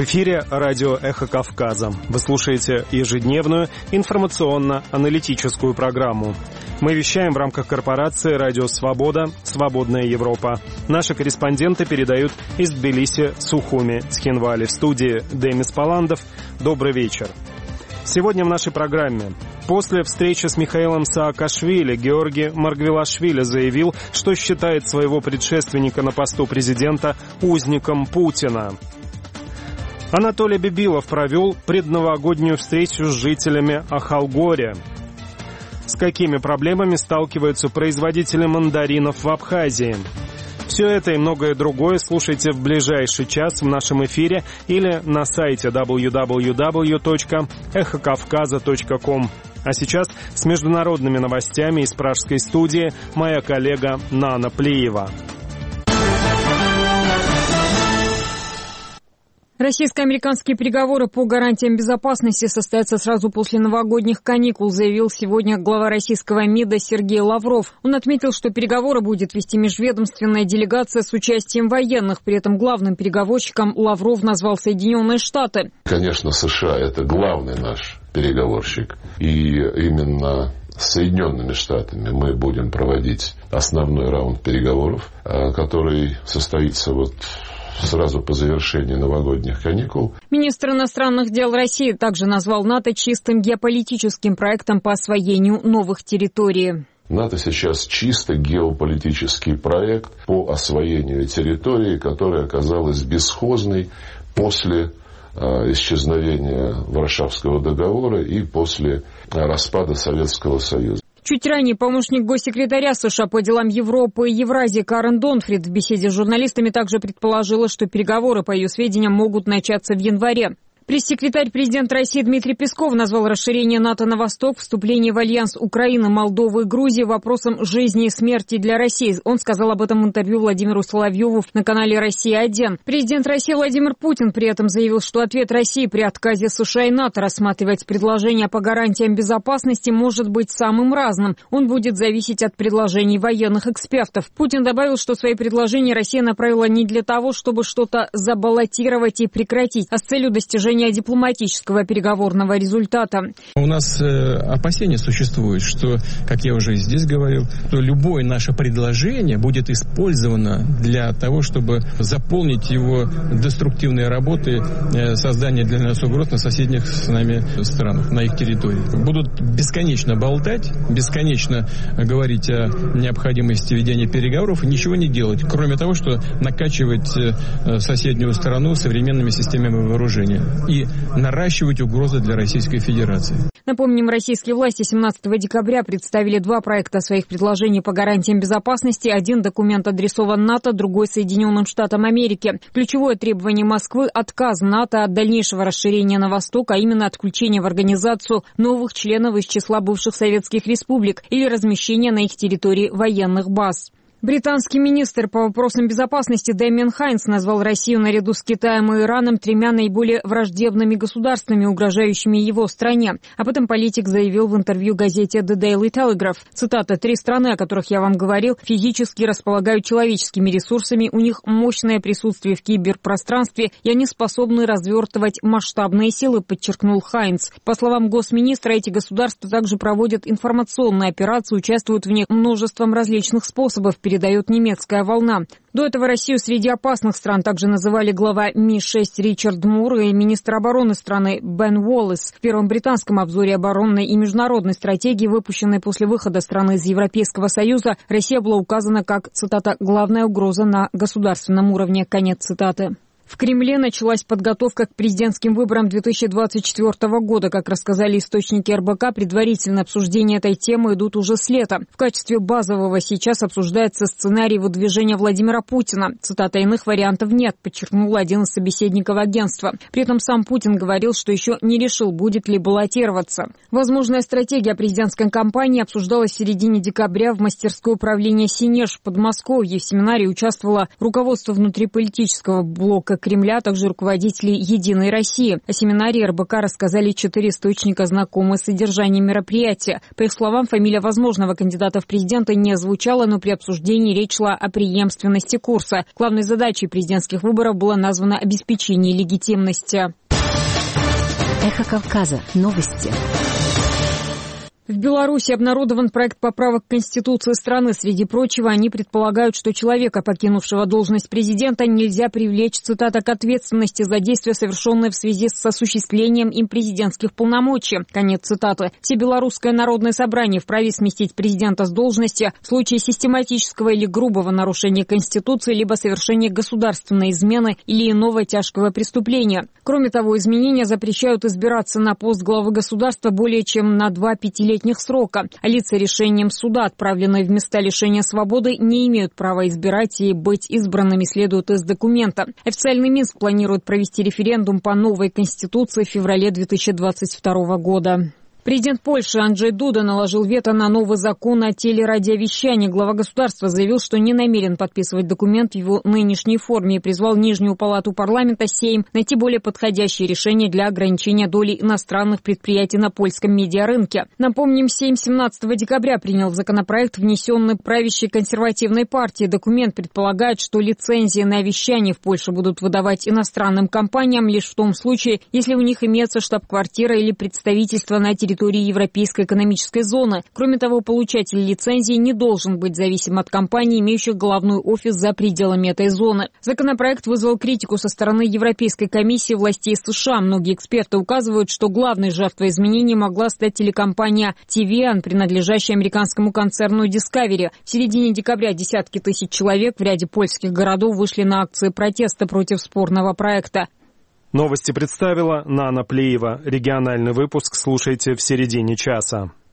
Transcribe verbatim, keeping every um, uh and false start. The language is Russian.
эфире радио «Эхо Кавказа». Вы слушаете ежедневную информационно-аналитическую программу. Мы вещаем в рамках корпорации «Радио Свобода. Свободная Европа». Наши корреспонденты передают из Тбилиси, Сухуми, Цхинвали. В студии Демис Паландов. Добрый вечер. Сегодня в нашей программе. После встречи с Михаилом Саакашвили Георгий Маргвелашвили заявил, что считает своего предшественника на посту президента узником Путина. Анатолий Бибилов провел предновогоднюю встречу с жителями Ахалгория. С какими проблемами сталкиваются производители мандаринов в Абхазии? Все это и многое другое слушайте в ближайший час в нашем эфире или на сайте дабл ю дабл ю дабл ю точка эхо кавказа точка ком. А сейчас с международными новостями из пражской студии моя коллега Нана Плиева. Российско-американские переговоры по гарантиям безопасности состоятся сразу после новогодних каникул, заявил сегодня глава российского МИДа Сергей Лавров. Он отметил, что переговоры будет вести межведомственная делегация с участием военных. При этом главным переговорщиком Лавров назвал Соединенные Штаты. Конечно, США – это главный наш переговорщик. И именно с Соединенными Штатами мы будем проводить основной раунд переговоров, который состоится вот сразу по завершении новогодних каникул. Министр иностранных дел России также назвал НАТО чистым геополитическим проектом по освоению новых территорий. НАТО сейчас чисто геополитический проект по освоению территории, которая оказалась бесхозной после э, исчезновения Варшавского договора и после э, распада Советского Союза. Чуть ранее помощник госсекретаря США по делам Европы и Евразии Карен Донфрид в беседе с журналистами также предположила, что переговоры, по ее сведениям, могут начаться в январе. Пресс-секретарь президента России Дмитрий Песков назвал расширение НАТО на восток, вступление в альянс Украины, Молдовы и Грузии вопросом жизни и смерти для России. Он сказал об этом в интервью Владимиру Соловьеву на канале «Россия-один». Президент России Владимир Путин при этом заявил, что ответ России при отказе США и НАТО рассматривать предложения по гарантиям безопасности может быть самым разным. Он будет зависеть от предложений военных экспертов. Путин добавил, что свои предложения Россия направила не для того, чтобы что-то забаллотировать и прекратить, а с целью достижения дипломатического переговорного результата. У нас э, опасения существуют, что, как я уже здесь говорил, что любое наше предложение будет использовано для того, чтобы заполнить его деструктивные работы э, создания для нас угроз на соседних с нами странах, на их территории. Будут бесконечно болтать, бесконечно говорить о необходимости ведения переговоров и ничего не делать, кроме того, что накачивать э, соседнюю страну современными системами вооружения и наращивать угрозы для Российской Федерации. Напомним, российские власти семнадцатого декабря представили два проекта своих предложений по гарантиям безопасности. Один документ адресован НАТО, другой Соединенным Штатам Америки. Ключевое требование Москвы – отказ НАТО от дальнейшего расширения на восток, а именно отключения в организацию новых членов из числа бывших советских республик или размещения на их территории военных баз. Британский министр по вопросам безопасности Дэмиан Хайнс назвал Россию наряду с Китаем и Ираном тремя наиболее враждебными государствами, угрожающими его стране. Об этом политик заявил в интервью газете The Daily Telegraph. Цитата: «Три страны, о которых я вам говорил, физически располагают человеческими ресурсами, у них мощное присутствие в киберпространстве, и они способны развертывать масштабные силы», подчеркнул Хайнс. По словам госминистра, эти государства также проводят информационные операции, участвуют в них множеством различных способов, передает немецкая волна. До этого Россию среди опасных стран также называли глава Ми шесть Ричард Мур и министр обороны страны Бен Уоллес. В первом британском обзоре оборонной и международной стратегии, выпущенной после выхода страны из Европейского Союза, Россия была указана как, цитата, «главная угроза на государственном уровне», конец цитаты. В Кремле началась подготовка к президентским выборам две тысячи двадцать четвёртого года. Как рассказали источники эр бэ ка, предварительное обсуждение этой темы идут уже с лета. В качестве базового сейчас обсуждается сценарий выдвижения Владимира Путина. Цитата: «Иных вариантов нет», подчеркнул один из собеседников агентства. При этом сам Путин говорил, что еще не решил, будет ли баллотироваться. Возможная стратегия президентской кампании обсуждалась в середине декабря в мастерской управления «Синеж» в Подмосковье. В семинаре участвовало руководство внутриполитического блока чиновников Кремля, а также руководителей «Единой России». О семинаре эр бэ ка рассказали четыре источника, знакомые с содержанием мероприятия. По их словам, фамилия возможного кандидата в президенты не звучала, но при обсуждении речь шла о преемственности курса. Главной задачей президентских выборов было названо обеспечение легитимности. Эхо Кавказа. Новости. В Беларуси обнародован проект поправок к Конституции страны. Среди прочего, они предполагают, что человека, покинувшего должность президента, нельзя привлечь, цитата, к ответственности за действия, совершенные в связи с осуществлением им президентских полномочий. Конец цитаты. Всебелорусское народное собрание вправе сместить президента с должности в случае систематического или грубого нарушения Конституции, либо совершения государственной измены или иного тяжкого преступления. Кроме того, изменения запрещают избираться на пост главы государства более чем на два пятилетних срока. А лица решением суда, отправленные в места лишения свободы, не имеют права избирать и быть избранными, следует из документа. Официальный Минск планирует провести референдум по новой Конституции в феврале две тысячи двадцать второго года. Президент Польши Анджей Дуда наложил вето на новый закон о телерадиовещании. Глава государства заявил, что не намерен подписывать документ в его нынешней форме и призвал Нижнюю палату парламента Сейм найти более подходящее решение для ограничения доли иностранных предприятий на польском медиарынке. Напомним, Сейм семнадцатого декабря принял законопроект, внесенный правящей консервативной партией. Документ предполагает, что лицензии на вещание в Польше будут выдавать иностранным компаниям лишь в том случае, если у них имеется штаб-квартира или представительство на территории Европейской экономической зоны. Кроме того, получатель лицензии не должен быть зависим от компаний, имеющих головной офис за пределами этой зоны. Законопроект вызвал критику со стороны Европейской комиссии властей США. Многие эксперты указывают, что главной жертвой изменений могла стать телекомпания ти ви эн, принадлежащая американскому концерну Discovery. В середине декабря десятки тысяч человек в ряде польских городов вышли на акции протеста против спорного проекта. Новости представила Нана Плеева. Региональный выпуск слушайте в середине часа.